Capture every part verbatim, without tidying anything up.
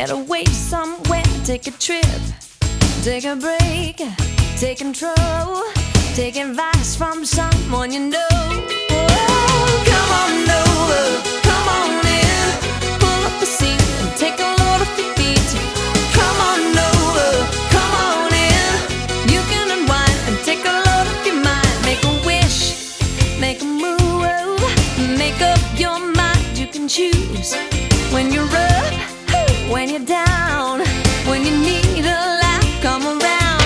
Get away somewhere, take a trip, take a break, take control, take advice from someone you know. Oh, come on over, come on in, pull up the seat and take a load off your feet. Come on over, come on in, you can unwind and take a load off your mind. Make a wish, make a move, make up your mind. You can choose when you're up, when you're down, when you need a laugh, come around.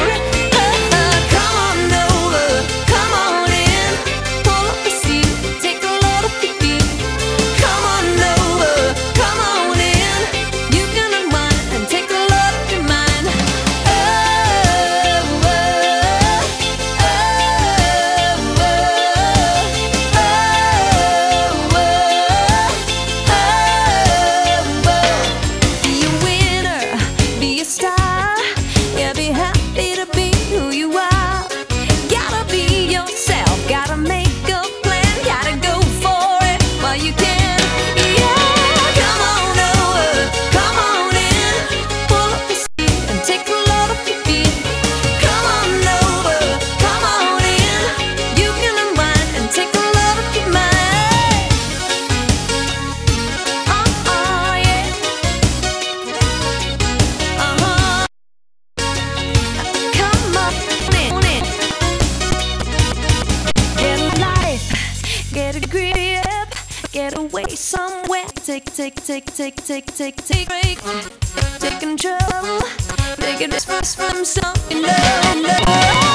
Get away somewhere, take, take, take, take, take, take, take break, take control, take it from some, you know, know.